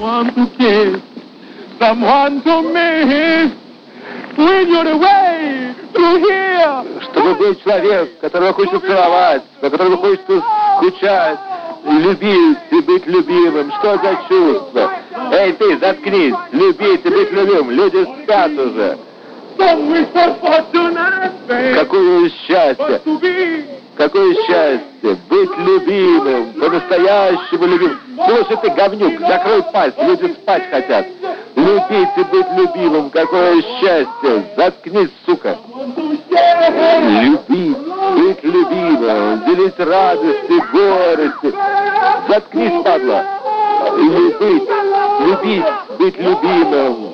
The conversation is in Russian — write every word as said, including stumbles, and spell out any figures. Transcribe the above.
Want to kiss, someone to miss. When you're away, to hear. Чтобы был человек, которого хочется целовать, по которому хочется скучать, любить и быть любимым. Что за чувство? Эй, ты, заткнись. Любить и быть любимым. Люди спят уже. Какое счастье! Какое счастье! Быть любимым, по-настоящему любимым. Слушай ты, говнюк, закрой пасть, люди спать хотят. Любить и быть любимым, какое счастье! Заткнись, сука! Любить, быть любимым, делить радости, горести. Заткнись, падла! Любить, любить, быть любимым.